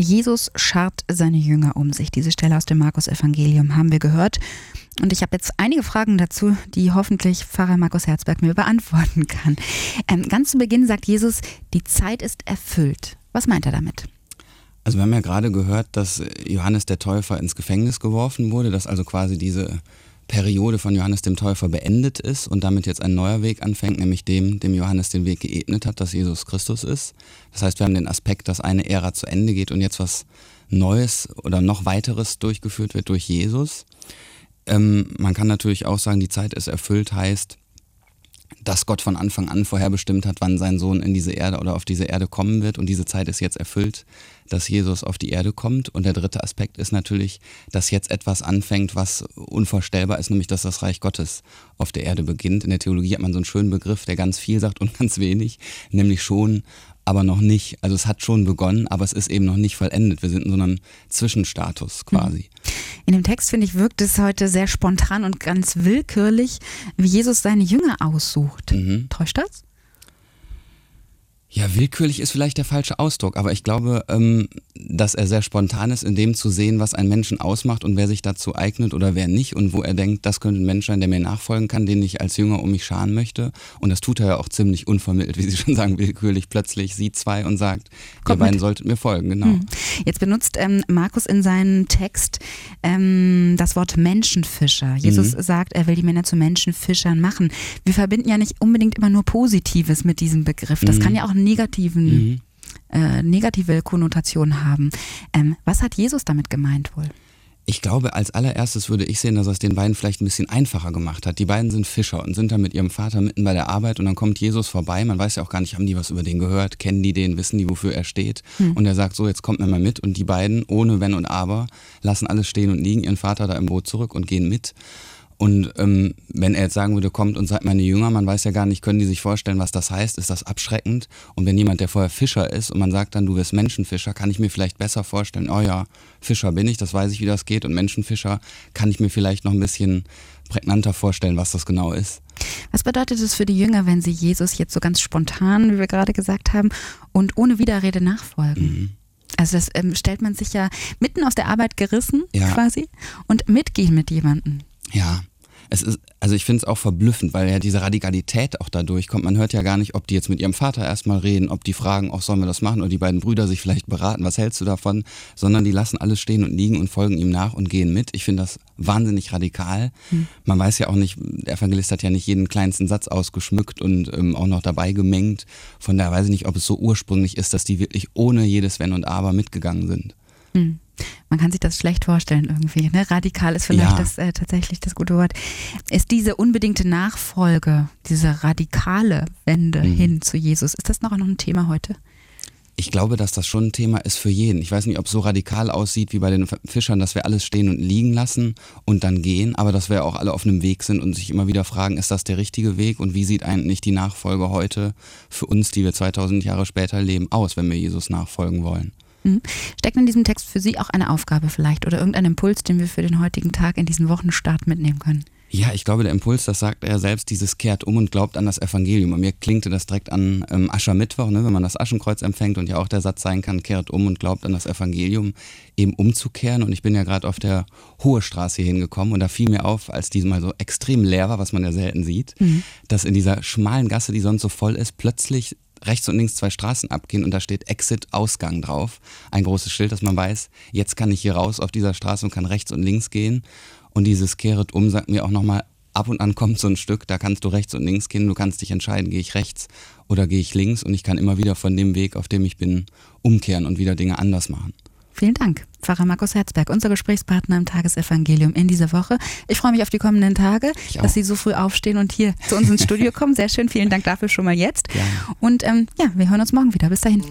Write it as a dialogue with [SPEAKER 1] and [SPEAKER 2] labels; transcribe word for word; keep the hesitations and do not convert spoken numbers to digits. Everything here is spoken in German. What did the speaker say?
[SPEAKER 1] Jesus schart seine Jünger um sich. Diese Stelle aus dem Markus-Evangelium haben wir gehört. Und ich habe jetzt einige Fragen dazu, die hoffentlich Pfarrer Markus Herzberg mir beantworten kann. Ähm, ganz zu Beginn sagt Jesus, die Zeit ist erfüllt. Was meint er damit?
[SPEAKER 2] Also wir haben ja gerade gehört, dass Johannes der Täufer ins Gefängnis geworfen wurde, dass also quasi diese Periode von Johannes dem Täufer beendet ist und damit jetzt ein neuer Weg anfängt, nämlich dem, dem Johannes den Weg geebnet hat, dass Jesus Christus ist. Das heißt, wir haben den Aspekt, dass eine Ära zu Ende geht und jetzt was Neues oder noch weiteres durchgeführt wird durch Jesus. Ähm, man kann natürlich auch sagen, die Zeit ist erfüllt, heißt, dass Gott von Anfang an vorherbestimmt hat, wann sein Sohn in diese Erde oder auf diese Erde kommen wird, und diese Zeit ist jetzt erfüllt, dass Jesus auf die Erde kommt. Und der dritte Aspekt ist natürlich, dass jetzt etwas anfängt, was unvorstellbar ist, nämlich dass das Reich Gottes auf der Erde beginnt. In der Theologie hat man so einen schönen Begriff, der ganz viel sagt und ganz wenig, nämlich schon, aber noch nicht. Also es hat schon begonnen, aber es ist eben noch nicht vollendet. Wir sind in so einem Zwischenstatus quasi.
[SPEAKER 1] In dem Text, finde ich, wirkt es heute sehr spontan und ganz willkürlich, wie Jesus seine Jünger aussucht. Mhm. Täuscht das?
[SPEAKER 2] Ja, willkürlich ist vielleicht der falsche Ausdruck, aber ich glaube, ähm, dass er sehr spontan ist, in dem zu sehen, was einen Menschen ausmacht und wer sich dazu eignet oder wer nicht und wo er denkt, das könnte ein Mensch sein, der mir nachfolgen kann, den ich als Jünger um mich scharen möchte. Und das tut er ja auch ziemlich unvermittelt, wie Sie schon sagen, willkürlich. Plötzlich sieht zwei und sagt, ihr beiden solltet mir folgen, genau.
[SPEAKER 1] Hm. Jetzt benutzt ähm, Markus in seinem Text ähm, das Wort Menschenfischer. Jesus mhm. sagt, er will die Männer zu Menschenfischern machen. Wir verbinden ja nicht unbedingt immer nur Positives mit diesem Begriff. Das mhm. kann ja auch negativen, mhm. äh, negative Konnotationen haben. Ähm, was hat Jesus damit gemeint wohl?
[SPEAKER 2] Ich glaube, als allererstes würde ich sehen, dass er es den beiden vielleicht ein bisschen einfacher gemacht hat. Die beiden sind Fischer und sind da mit ihrem Vater mitten bei der Arbeit und dann kommt Jesus vorbei. Man weiß ja auch gar nicht, haben die was über den gehört, kennen die den, wissen die, wofür er steht. Hm. Und er sagt so, jetzt kommt mir mal mit. Und die beiden, ohne Wenn und Aber, lassen alles stehen und liegen, ihren Vater da im Boot zurück und gehen mit. Und ähm, wenn er jetzt sagen würde, kommt und seid meine Jünger, man weiß ja gar nicht, können die sich vorstellen, was das heißt, ist das abschreckend? Und wenn jemand, der vorher Fischer ist und man sagt dann, du wirst Menschenfischer, kann ich mir vielleicht besser vorstellen, oh ja, Fischer bin ich, das weiß ich, wie das geht, und Menschenfischer kann ich mir vielleicht noch ein bisschen prägnanter vorstellen, was das genau ist.
[SPEAKER 1] Was bedeutet es für die Jünger, wenn sie Jesus jetzt so ganz spontan, wie wir gerade gesagt haben, und ohne Widerrede nachfolgen? Mhm. Also das ähm, stellt man sich ja mitten aus der Arbeit gerissen ja. quasi und mitgehen mit jemandem.
[SPEAKER 2] Ja. Es ist, also ich finde es auch verblüffend, weil ja diese Radikalität auch dadurch kommt. Man hört ja gar nicht, ob die jetzt mit ihrem Vater erstmal reden, ob die fragen, auch sollen wir das machen, oder die beiden Brüder sich vielleicht beraten, was hältst du davon, sondern die lassen alles stehen und liegen und folgen ihm nach und gehen mit. Ich finde das wahnsinnig radikal. Hm. Man weiß ja auch nicht, der Evangelist hat ja nicht jeden kleinsten Satz ausgeschmückt und ähm, auch noch dabei gemengt. Von daher weiß ich nicht, ob es so ursprünglich ist, dass die wirklich ohne jedes Wenn und Aber mitgegangen sind.
[SPEAKER 1] Hm. Man kann sich das schlecht vorstellen irgendwie. Ne? Radikal ist vielleicht ja. das äh, tatsächlich das gute Wort. Ist diese unbedingte Nachfolge, diese radikale Wende mhm. hin zu Jesus, ist das noch ein Thema heute?
[SPEAKER 2] Ich glaube, dass das schon ein Thema ist für jeden. Ich weiß nicht, ob es so radikal aussieht wie bei den Fischern, dass wir alles stehen und liegen lassen und dann gehen, aber dass wir auch alle auf einem Weg sind und sich immer wieder fragen, ist das der richtige Weg und wie sieht eigentlich die Nachfolge heute für uns, die wir zweitausend Jahre später leben, aus, wenn wir Jesus nachfolgen wollen?
[SPEAKER 1] Steckt in diesem Text für Sie auch eine Aufgabe vielleicht oder irgendein Impuls, den wir für den heutigen Tag in diesen Wochenstart mitnehmen können?
[SPEAKER 2] Ja, ich glaube, der Impuls, das sagt er selbst, dieses kehrt um und glaubt an das Evangelium. Und mir klingte das direkt an ähm, Aschermittwoch, ne, wenn man das Aschenkreuz empfängt und ja auch der Satz sein kann, kehrt um und glaubt an das Evangelium, eben umzukehren. Und ich bin ja gerade auf der Hohe Straße hier hingekommen und da fiel mir auf, als diesmal so extrem leer war, was man ja selten sieht, mhm. dass in dieser schmalen Gasse, die sonst so voll ist, plötzlich rechts und links zwei Straßen abgehen und da steht Exit Ausgang drauf. Ein großes Schild, dass man weiß, jetzt kann ich hier raus auf dieser Straße und kann rechts und links gehen. Und dieses Kehret um sagt mir auch nochmal, ab und an kommt so ein Stück, da kannst du rechts und links gehen, du kannst dich entscheiden, gehe ich rechts oder gehe ich links, und ich kann immer wieder von dem Weg, auf dem ich bin, umkehren und wieder Dinge anders machen.
[SPEAKER 1] Vielen Dank, Pfarrer Markus Herzberg, unser Gesprächspartner im Tagesevangelium in dieser Woche. Ich freue mich auf die kommenden Tage, dass Sie so früh aufstehen und hier zu uns ins Studio kommen. Sehr schön, vielen Dank dafür schon mal jetzt. Ja. Und ähm, ja, wir hören uns morgen wieder. Bis dahin.